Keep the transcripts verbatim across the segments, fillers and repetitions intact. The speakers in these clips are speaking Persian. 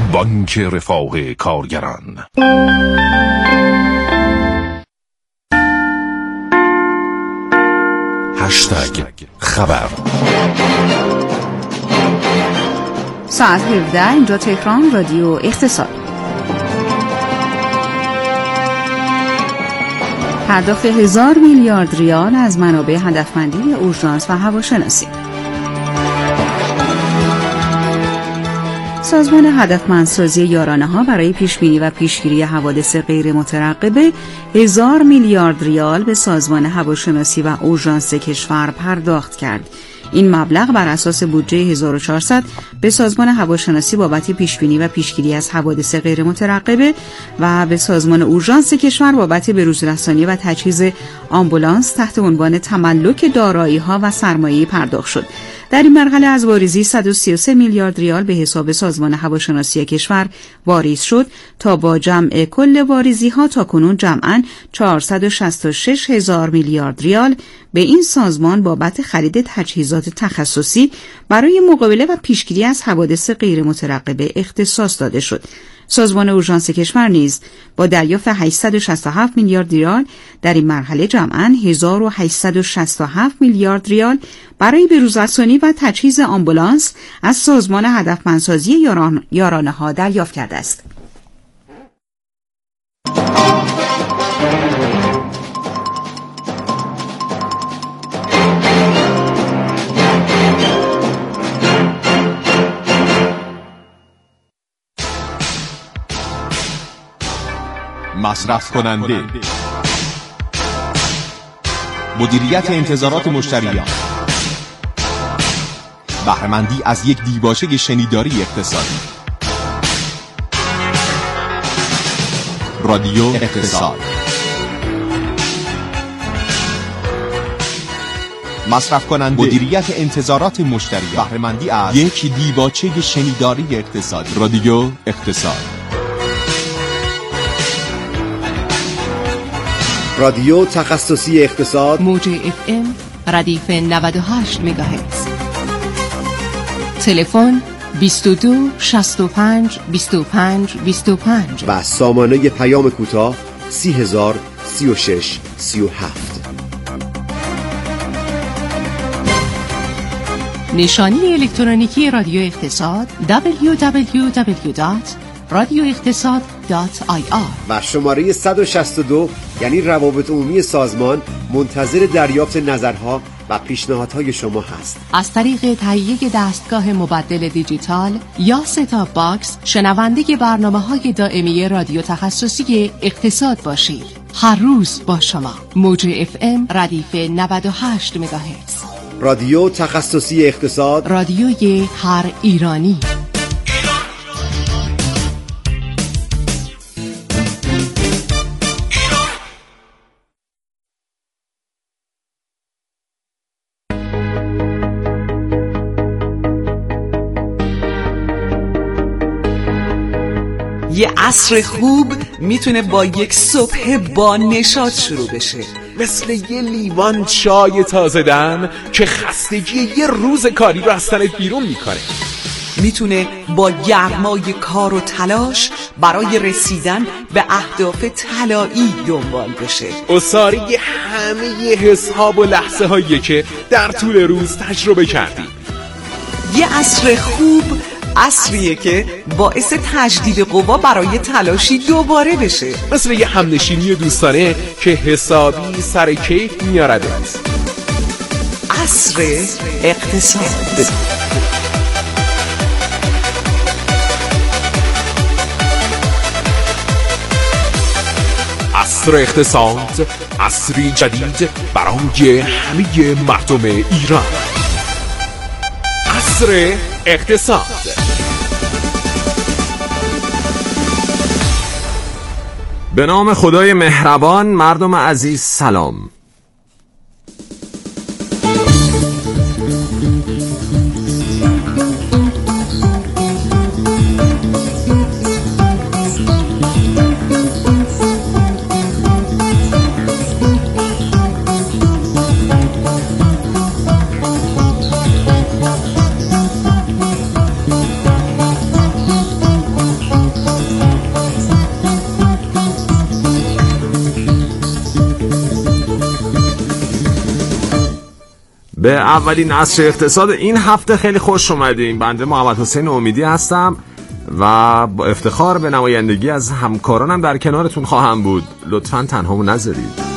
بانک رفاه کارگران. هشتگ خبر. ساعت هفده اینجا تهران، رادیو اقتصاد. پرداخت هزار میلیارد ریال از منابع هدفمندی اورژانس و هواشناسی. سازمان هدفمندسازی یارانه‌ها برای پیشبینی و پیشگیری حوادث غیر مترقبه هزار میلیارد ریال به سازمان هواشناسی و اورژانس کشور پرداخت کرد. این مبلغ بر اساس بودجه هزار و چهارصد به سازمان هواشناسی بابت پیشبینی و پیشگیری از حوادث غیر مترقبه و به سازمان اورژانس کشور بابت بروزرسانی و تجهیز آمبولانس تحت عنوان تملک دارایی‌ها و سرمایه پرداخت شد. در این مرحله از واریزی صد و سی و سه میلیارد ریال به حساب سازمان هواشناسی کشور واریز شد تا با جمع کل واریزی‌ها تاکنون جمعاً چهارصد و شصت و شش هزار میلیارد ریال به این سازمان بابت خرید تجهیزات تخصصی برای مقابله و پیشگیری از حوادث غیر مترقبه اختصاص داده شد. سازمان اورژانس کشور نیز با دریافت هشتصد و شصت و هفت میلیارد ریال در این مرحله جمعاً هزار و هشتصد و شصت و هفت میلیارد ریال برای بروزرسانی و تجهیز آمبولانس از سازمان هدفمندسازی یاران... یارانه‌ها دریافت کرده است. مصرف کننده، مدیریت انتظارات مشتریان، بهره‌مندی از یک دیباچه شنیداری اقتصادی. رادیو اقتصاد. مصرف کننده، مدیریت انتظارات مشتریان، بهره‌مندی از یک دیباچه شنیداری اقتصادی. رادیو اقتصاد. رادیو تخصصی اقتصاد، موج اف ام ردیف نود و هشت مگاهرتز. تلفن بیست و دو شصت و پنج بیست و پنج بیست و پنج و سامانه پیام کوتاه سی هزار سی و شش سی و هفت. نشانی الکترونیکی رادیو اقتصاد دبلیو دبلیو دبلیو دات رادیو اقتصاد دات آی آر و شماره صد و شصت و دو یعنی روابط عمومی سازمان منتظر دریافت نظرها و پیشنهادهای شما هست. از طریق تهیه دستگاه مبدل دیجیتال یا ستاپ باکس شنونده برنامه‌های دائمی رادیو تخصصی اقتصاد باشید. هر روز با شما. موج اف ام ردیف نود و هشت مگاهرتز. رادیو تخصصی اقتصاد، رادیوی هر ایرانی. یه عصر خوب میتونه با یک صبح با نشاط شروع بشه، مثل یه لیوان چای تازه دم که خستگی یه روز کاری رو از تنت بیرون میکنه. میتونه با گرمای کار و تلاش برای رسیدن به اهداف طلایی دنبال بشه. اساری همه حساب و لحظه هایی که در طول روز تجربه کردی. یه عصر خوب عصریه که باعث تجدید قوا برای تلاشی دوباره بشه، مثل یه همنشینی دوستانه که حسابی سر کیف میاردت. عصر اقتصاد. عصر اقتصاد، عصری جدید برای همه مردم ایران. عصر اقتصاد. به نام خدای مهربان. مردم عزیز سلام. به اولین عصر اقتصاد این هفته خیلی خوش اومدیم. بنده محمد حسین امیدی هستم و با افتخار به نمایندگی از همکارانم در کنارتون خواهم بود. لطفاً تنهامو نذارید.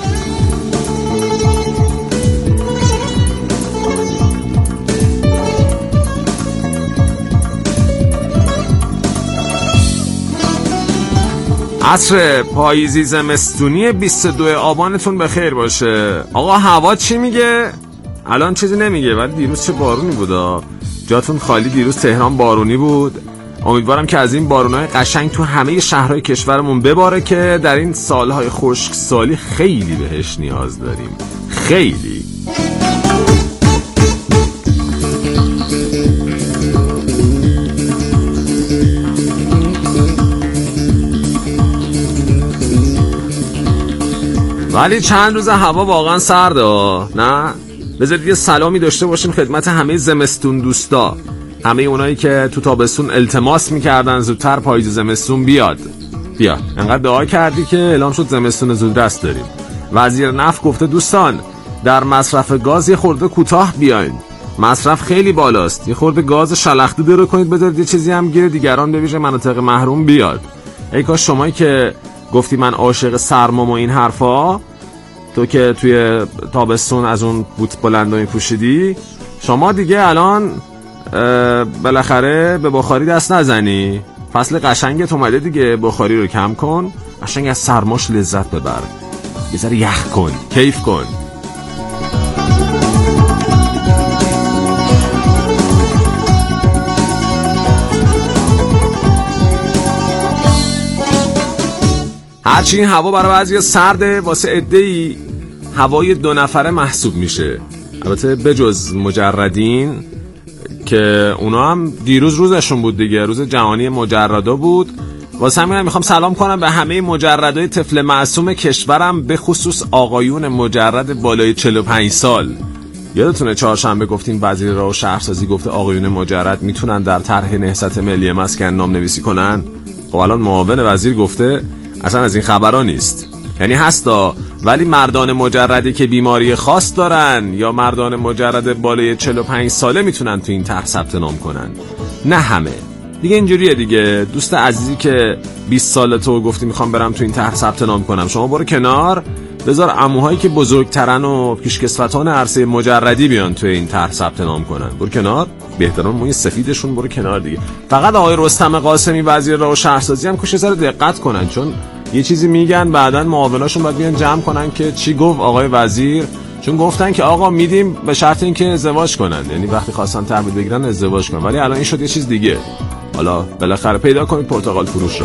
عصر پاییزی زمستونی بیست و دو آبانتون بخیر باشه. آقا هوا چی میگه؟ الان چیزی نمیگه، ولی دیروز چه بارونی بودا. جاتون خالی، دیروز تهران بارونی بود. امیدوارم که از این بارونای قشنگ تو همه شهرهای کشورمون بباره که در این سالهای خشکسالی خیلی بهش نیاز داریم. خیلی. ولی چند روز هوا واقعا سرده، نه؟ بذارید یه سلامی داشته باشیم خدمت همه زمستون دوستا، همه اونایی که تو تابستون التماس میکردن زودتر پاییز زمستون بیاد. بیاد انقدر دعا کردی که اعلام شد زمستون زودرس داریم. وزیر نفت گفته دوستان در مصرف گاز یه خورده کوتاه بیاین، مصرف خیلی بالاست، یه خورده گاز شلخته رو کنید، بذارید یه چیزی هم گیر دیگران به ویژه مناطق محروم بیاد. ای کاش شمایی که گفتی من عاشق سرمام و این حرفا، تو که توی تابستون از اون بوت بلندایی پوشیدی، شما دیگه الان بالاخره به بخاری دست نزنی. فصل قشنگت اومده دیگه، بخاری رو کم کن، قشنگ از سرماش لذت ببر، یه ذره یخ کن، کیف کن. هرچی این هوا برای بعضی سرده، واسه عده‌ای هوای دو نفره محسوب میشه. البته بجز مجردین که اونا هم دیروز روزشون بود دیگه، روز جهانی مجردا بود. واسه همین میخوام سلام کنم به همه مجردای طفل معصوم کشورم، به خصوص آقایون مجرد بالای چهل و پنج سال. یادتونه چهارشنبه گفتیم وزیر راه و شهرسازی گفته آقایون مجرد میتونن در طرح نهضت ملی مسکن نام نویسی کنن. خب الان معاون وزیر گفته اصلا از این خبرها نیست. یعنی هستا، ولی مردان مجردی که بیماری خاص دارن یا مردان مجرد بالای چهل و پنج ساله میتونن تو این طرح ثبت نام کنن، نه همه دیگه. اینجوریه دیگه. دوست عزیزی که بیست ساله تو گفتی میخوام برم تو این طرح ثبت نام کنم، شما برو کنار، بذار عموهایی که بزرگترن و پیشکسوتان عرصه مجردی بیان تو این طرح ثبت نام کنن. برو کنار، بهتران موی سفیدشون برو کنار دیگه. فقط آقای رستم قاسمی وزیر راه و شهرسازی هم کوشش زره دقت کنن، چون یه چیزی میگن بعدن معاوناشون باید بیان جمع کنن که چی گفت آقای وزیر، چون گفتن که آقا میدیم به شرط اینکه ازدواج کنن، یعنی وقتی خواستن تحویل بگیرن ازدواج کنن، ولی الان این شد یه چیز دیگه. حالا بالاخره پیدا کنید پرتقال فروش رو.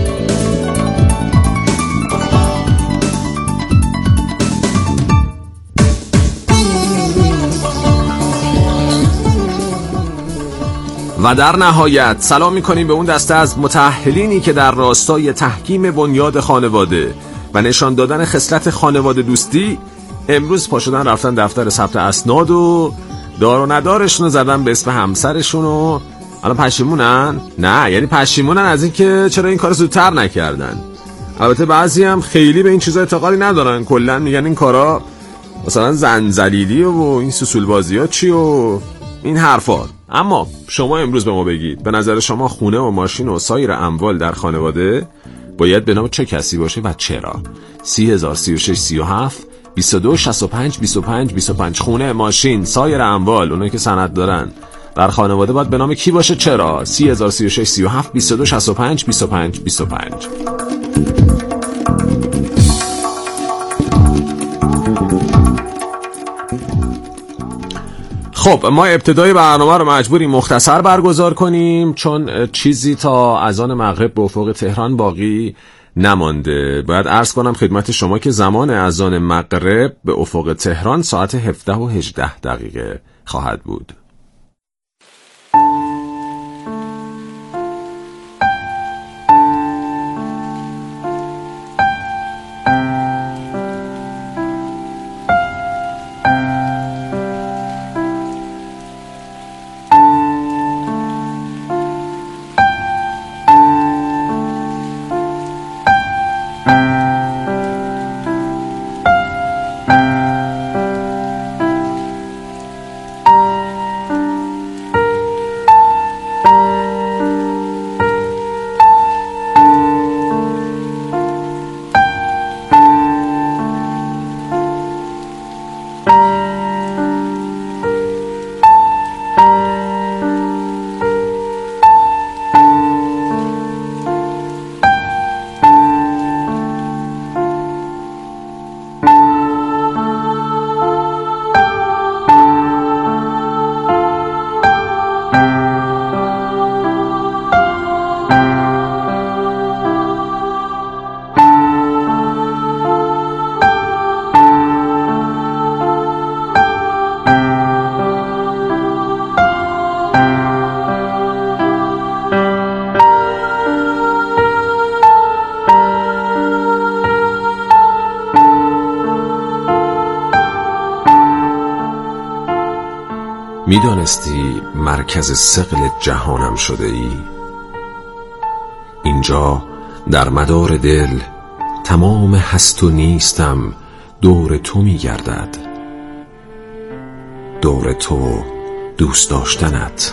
و در نهایت سلام میکنیم به اون دسته از متأهلینی که در راستای تحکیم بنیاد خانواده و نشان دادن خصلت خانواده دوستی امروز پا شدن رفتن دفتر ثبت اسناد و دار و ندارشون رو زدن به اسم همسرشون و الان پشیمونن؟ نه، یعنی پشیمونن از این که چرا این کار زودتر نکردن. البته بعضی هم خیلی به این چیزا اعتقادی ندارن، کلا میگن این کارا مثلا زنجلیلی و این سوسول بازی ها چی و این حرفا. اما شما امروز به ما بگید به نظر شما خونه و ماشین و سایر اموال در خانواده باید به نام چه کسی باشه و چرا؟ سی هزار سی و شش سی و هفت بیست و دو شصت و پنج بیست و پنج بیست و پنج. خونه، ماشین، سایر اموال، اونایی که سند دارن در خانواده باید به نام کی باشه؟ چرا؟ سی هزار سی و شش سی و هفت بیست و دو شصت و پنج بیست و پنج بیست و پنج. خب ما ابتدای برنامه رو مجبوریم مختصر برگزار کنیم، چون چیزی تا اذان مغرب به افق تهران باقی نمانده. باید عرض کنم خدمت شما که زمان اذان مغرب به افق تهران ساعت هفده و هجده دقیقه خواهد بود. میدانستی مرکز ثقل جهانم شده ای؟ اینجا در مدار دل تمام هست و نیستم دور تو میگردد، دور تو دوست داشتنت.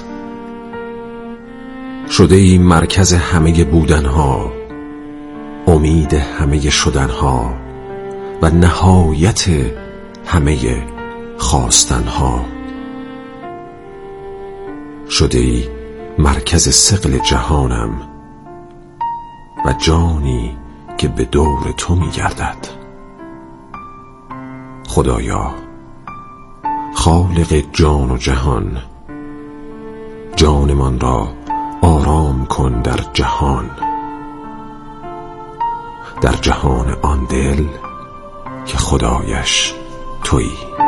شده ای مرکز همه بودنها، امید همه شدنها و نهایت همه خواستنها. شده ای مرکز ثقل جهانم و جانی که به دور تو میگردد. خدایا، خالق جان و جهان، جانمان را آرام کن در جهان، در جهان آن دل که خدایش تویی.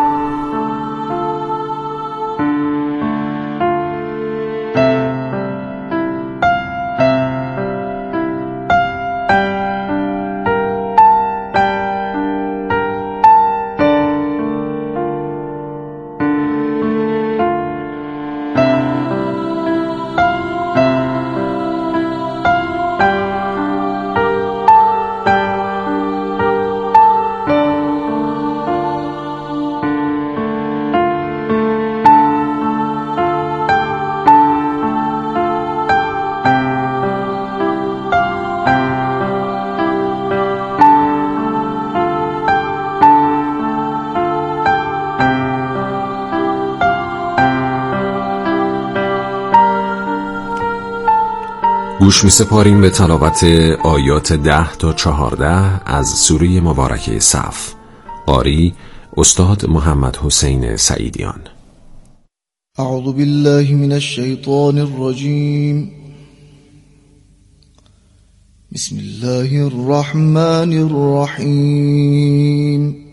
گوش می سپاریم به تلاوت آیات ده تا چهارده از سوره مبارکه صف. قاری استاد محمد حسین سعیدیان. اعوذ بالله من الشیطان الرجیم. بسم الله الرحمن الرحیم.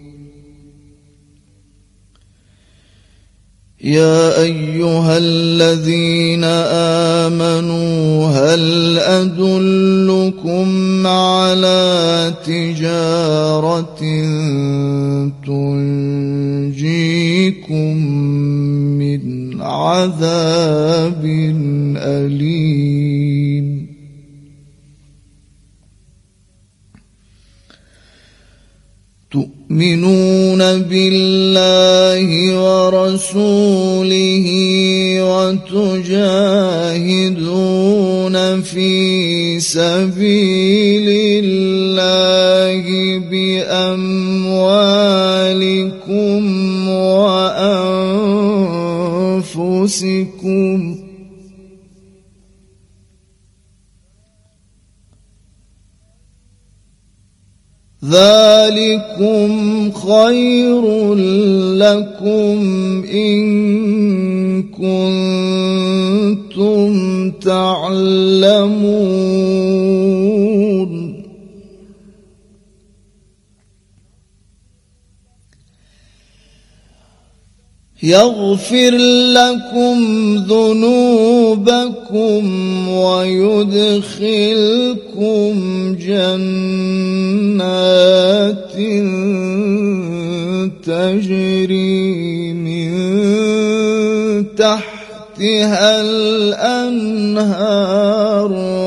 يا أيها الذين آمنوا هل أدلكم على تجارة تنجيكم من عذاب أليم تؤمنون بالله ورسوله وتجاهدون في سبيل الله بأموالكم وأنفسكم ذلكم خير لكم إن كنتم تعلمون يغفر لكم ذنوبكم ويدخلكم جنات تجري من تحتها الأنهار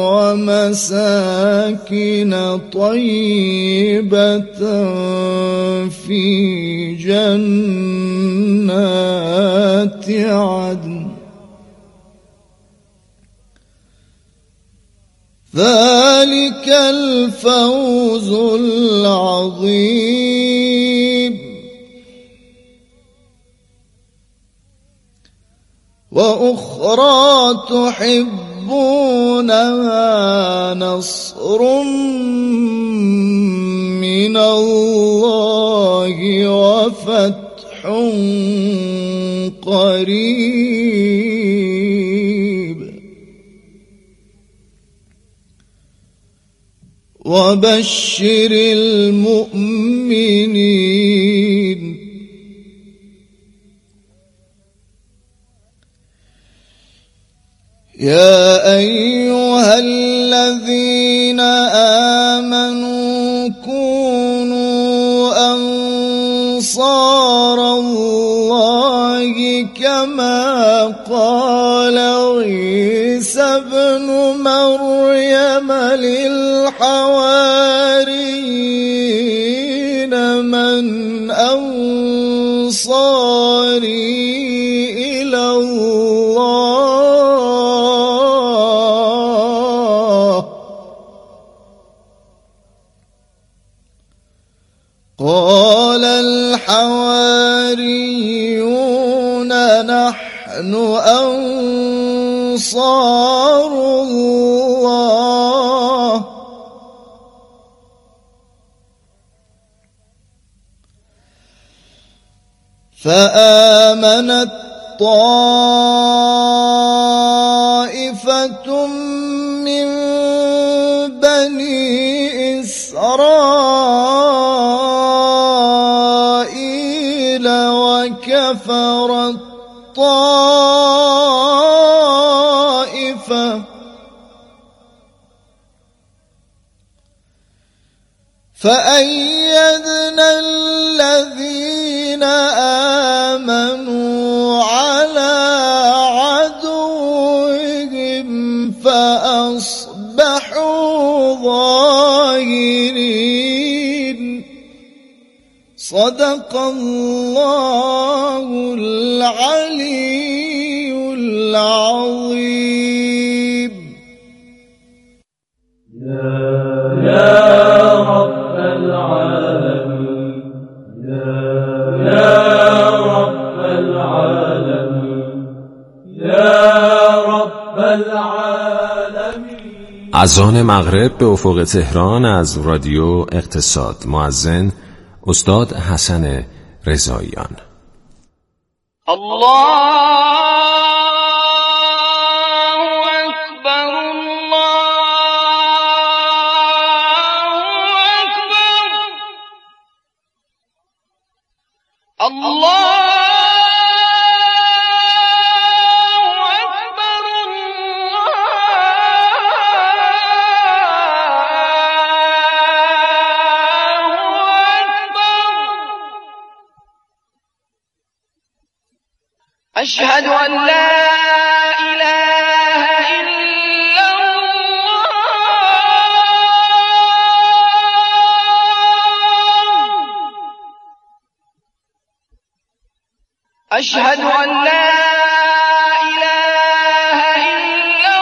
ومساكن طيبة في جنات عدن ذلك الفوز العظيم وأخرى تحبونها نصر من الله وفتح قريب وبشر المؤمنين يا أيها الذين آمنوا كونوا أنصار الله كما قال عيسى ابن مريم للحواريين من أنصاري إلى الله قال الحواريون نحن أنصار الله فآمنت طائفة من بني إسرائيل وكفرت طائفة فأيدنا الذين آمنوا على عدوهم فأصبحوا ظاهرين. صدق الله العلي العظيم. يا رب العالمين يا رب العالمين يا رب العالمين. اذان مغرب به افق تهران از رادیو اقتصاد. مؤذن استاد حسن رضاییان. الله أشهد أن لا إله إلا الله أشهد أن لا إله إلا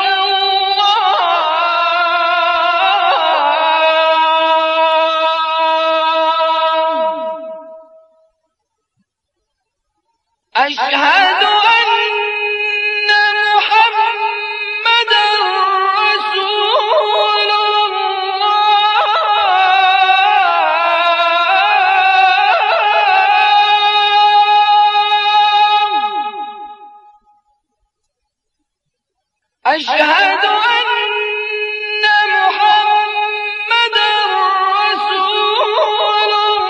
الله أشهد أشهد أن محمدًا رسول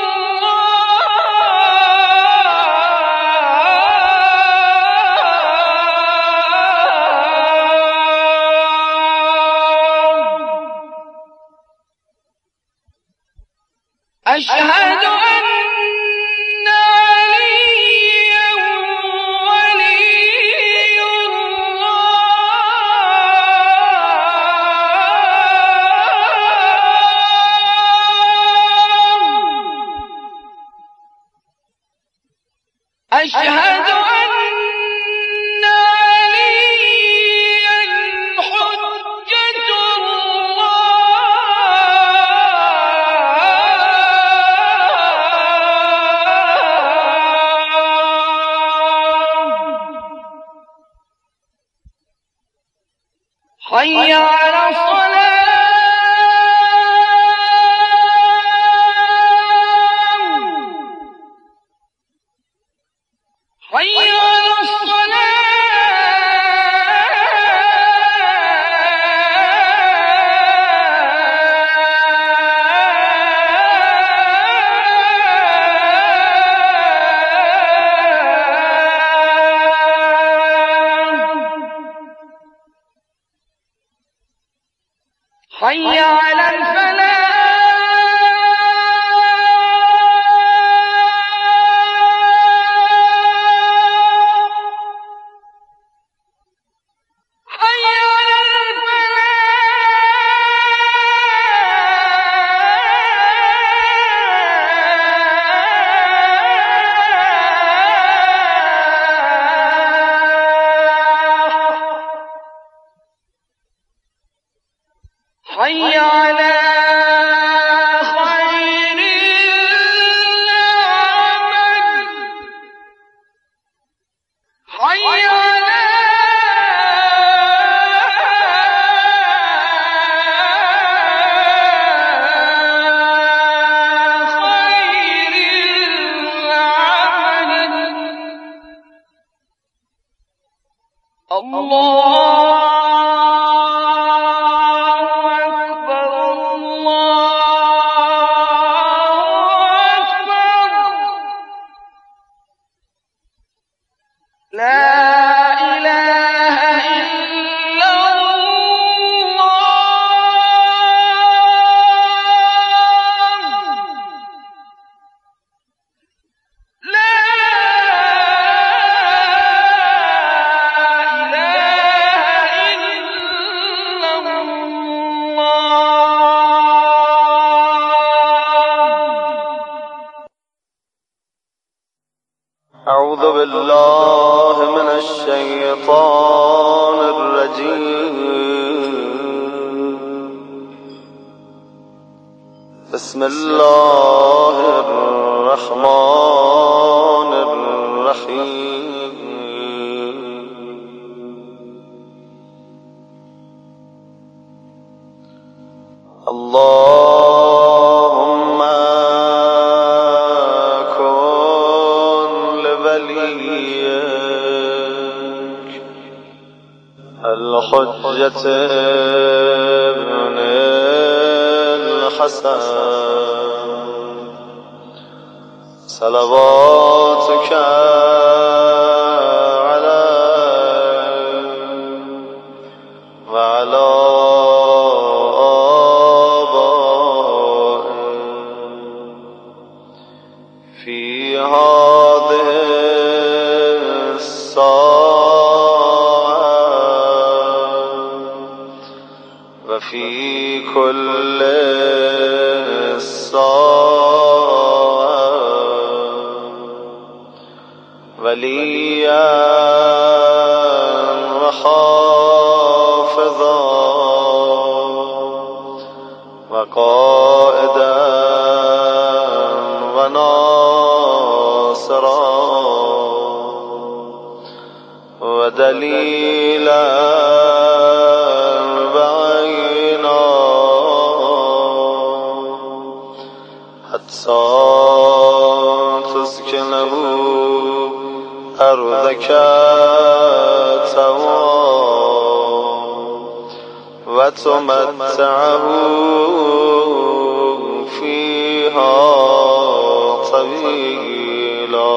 الله. أشهد أن عليا ولي أشهد أن عليا حجة الله. حي على الصلاة. حي على الصلاة. حي على الفلاح. حي على خير العمل حي على خير العمل الله أعوذ بالله من الشيطان الرجيم بسم الله الرحمن الرحيم اللهم كن لوليك الحجة ابن الحسن صلواتك عليه وعلى آبائه في هذه الساعة وفي كل الساعة وليا وحافظا وقائدا وناصرا ودليلا بعينا حتى تسكنه أرضك طوعا وتمتعه فيها طويلا.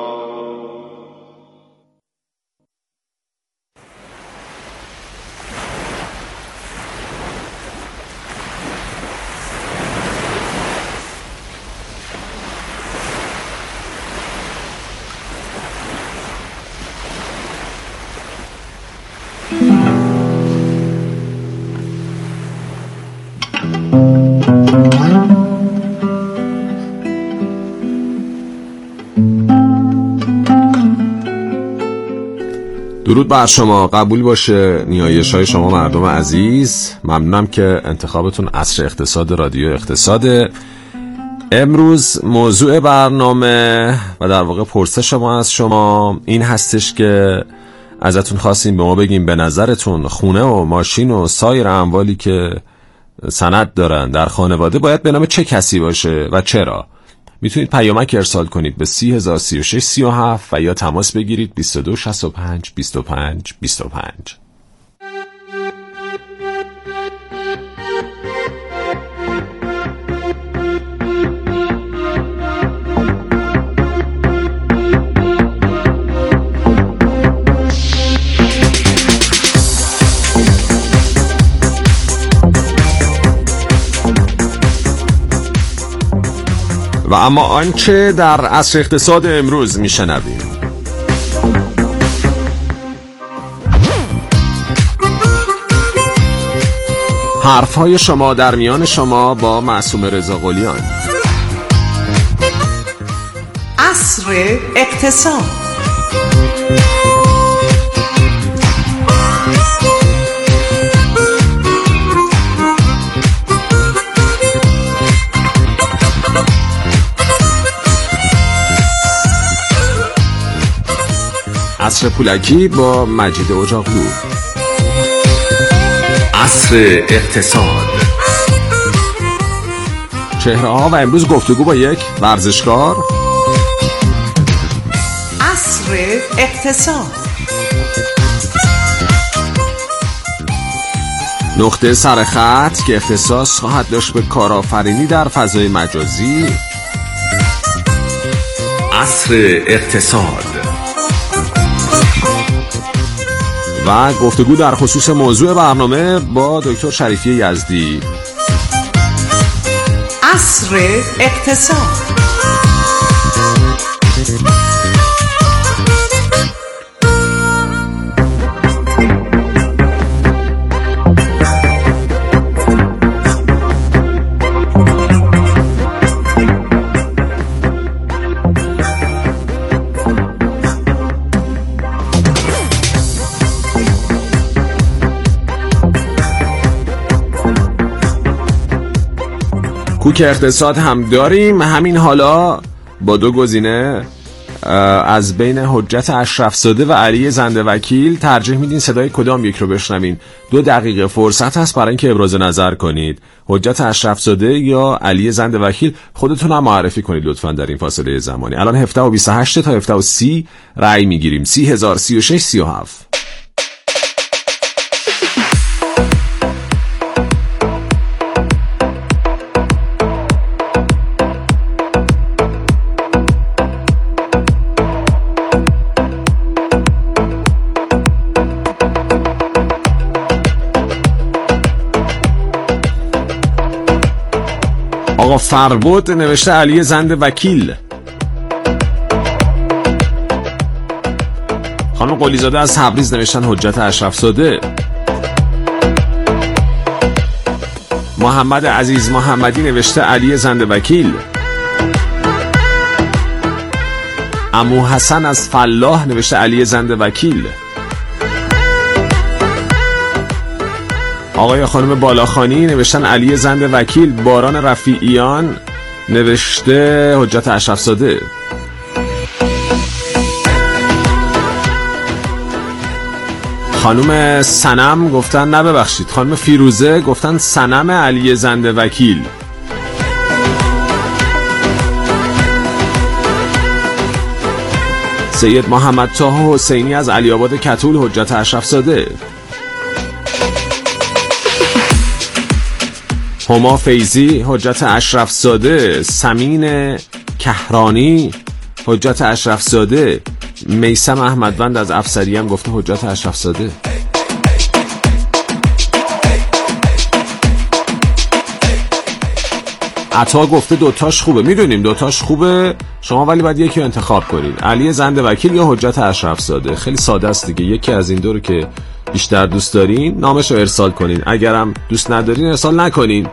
درود بر شما، قبول باشه نیایش های شما مردم عزیز. ممنونم که انتخابتون عصر اقتصاد رادیو اقتصاده. امروز موضوع برنامه و در واقع پرسش ما از شما این هستش که ازتون خواستیم به ما بگیم به نظرتون خونه و ماشین و سایر اموالی که سند دارن در خانواده باید به نام چه کسی باشه و چرا؟ میتونید پیامک ارسال کنید به سی هزار سی و شش سی و هفت و یا تماس بگیرید بیست و دو شصت و پنج بیست و پنج بیست و پنج. و اما آنچه در عصر اقتصاد امروز میشنویم. حرفهای شما در میان شما با معصوم رضا قلیان. عصر اقتصاد. عصر پولکی با مجید اجاقلو. عصر اقتصاد. چهره ها و امروز گفتگو با یک ورزشکار. عصر اقتصاد. نقطه سرخط که اختصاص خواهد داشت به کارآفرینی در فضای مجازی. عصر اقتصاد. و گفتگو در خصوص موضوع برنامه با دکتر شریفی یزدی. عصر اقتصاد. کوک اقتصاد هم داریم. همین حالا با دو گزینه از بین حجت اشرفزاده و علی زنده وکیل ترجیح میدین صدای کدام یک رو بشنوین؟ دو دقیقه فرصت هست برای اینکه ابراز نظر کنید. حجت اشرفزاده یا علی زنده وکیل؟ خودتون هم معرفی کنید لطفاً در این فاصله زمانی. الان هفده و بیست و هشت تا هفده و سی رأی میگیریم. سی هزار، سی و شش، سی و هفت. آقا فربود نوشته علی زنده وکیل. خانم قلیزاده از تبریز نوشتن حجت اشرفزاده. محمد عزیز محمدی نوشته علی زنده وکیل. عمو حسن از فلاح نوشته علی زنده وکیل. آقای خانم بالاخانی نوشتن علی زنده وکیل. باران رفیعیان نوشته حجت اشرفزاده. خانم سنم گفتن نه ببخشید خانم فیروزه گفتن سنم علی زنده وکیل. سید محمد طه حسینی از علی آباد کتول حجت اشرفزاده. هما فیضی حجت اشرفزاده. سمین کهرانی حجت اشرفزاده. میثم احمدوند از افسری هم گفته حجت اشرفزاده. عطا گفته دوتاش خوبه. میدونیم دوتاش خوبه شما، ولی باید یکی رو انتخاب کنید، علی زنده وکیل یا حجت اشرفزاده. خیلی ساده است دیگه، یکی از این دو رو که بیشتر دوست دارین نامش رو ارسال کنین، اگرم دوست ندارین ارسال نکنین.